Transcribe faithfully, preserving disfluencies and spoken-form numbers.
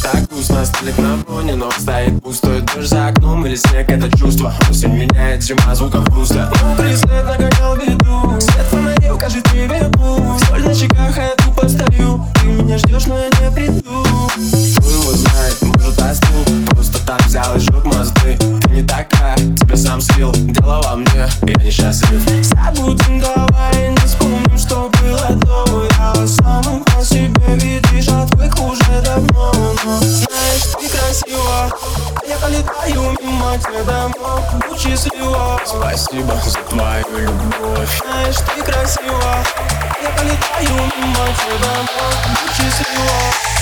так грустно, столик на фоне, но стоит пустой дождь за окном или снег, это чувство. Осень меняет зима звуков грустно. Мокрый след нагонял беду, свет фонарей укажет тебе путь. Соль на щеках, а я тупо стою. Ты меня ждешь, но я не приду. Кто его знает, может остыл, просто так взял и сжег мосты. Ты не такая, тебя сам слил, дело во мне, я несчастлив. Забудем, давай не вспомним, что было до. Я сам по себе, видишь, отвык уже давно. Но знаешь, ты красива, а я полетаю мимо тебя домой. Будь счастлива. Спасибо за твою любовь. Знаешь, ты красива, а я полетаю мимо тебя домой. Будь счастлива.